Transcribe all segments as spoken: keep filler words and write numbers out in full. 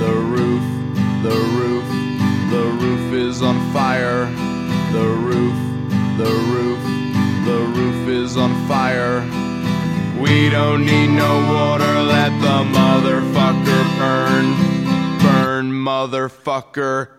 The roof, the roof, the roof is on fire. The roof, the roof, the roof is on fire. We don't need no water, let the motherfucker burn. Burn, motherfucker.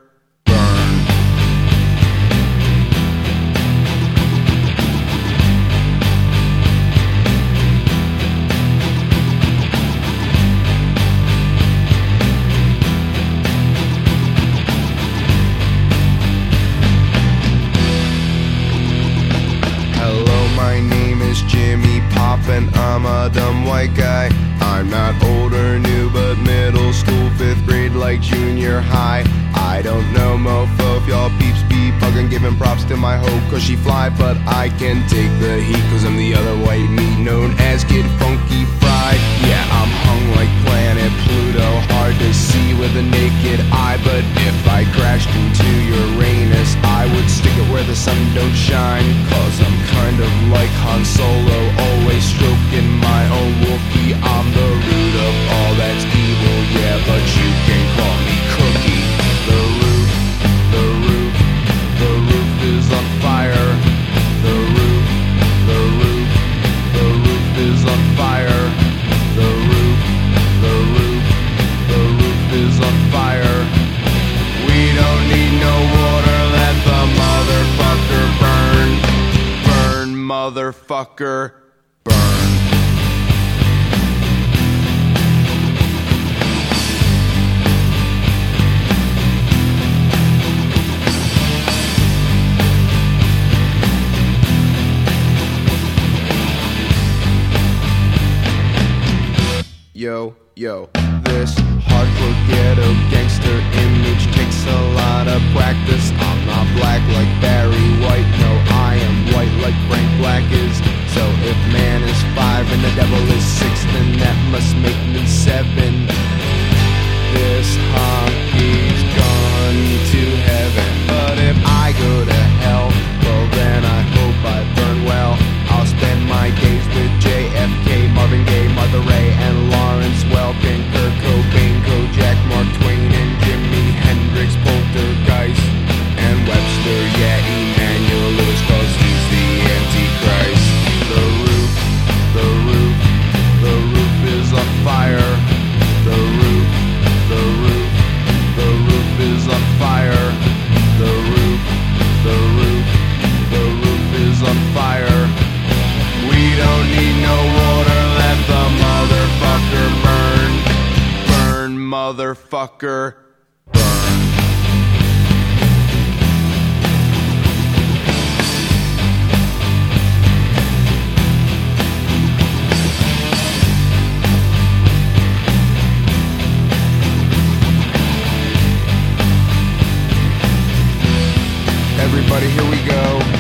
Jimmy Pop and I'm a dumb white guy. I'm not old or new, but middle school, fifth grade like junior high. I don't know mofo if y'all peeps be bugging, giving props to my hoe cause she fly. But I can take the heat cause I'm the other white meat known as Kid Funky Fried. Yeah, I'm hung like planet Pluto, hard to see with a naked eye. But if I crashed into Uranus, I would stick it where the sun don't shine. Cause I'm kind of like Han Solo, always stroking my own Wookiee. I'm the root of all that's evil, yeah, but you can call me Cookie. The roof, the roof, the roof is on fire. The roof, the roof, the roof is on fire. The roof, the roof, the roof is on fire. We don't need no water, let the motherfucker burn. Burn, motherfucker, burn. Yo, yo, this hardcore ghetto gangster image takes a lot of practice. I'm not black like Barry White, no, I am white like Frank Black is. So if man is five and the devil is six, then that must make me seven. This hockey's gone to heaven, but if I go to hell, well then I hope I burn well. I'll spend my days with J F K, Marvin Gaye, Martha Ray, and Lawrence Welkin, Kurt Cobain, Kojak, Mark Twain, and Jimi Hendrix, Poltergeist, and Webster, yeah, Emmanuel Lewis, cause he's the Antichrist. The roof, the roof, the roof is on fire. The roof, the roof, the roof is on fire. The roof, the roof, the roof is on fire. We don't need no water, let the motherfucker burn. Burn, motherfucker, burn. Everybody, here we go.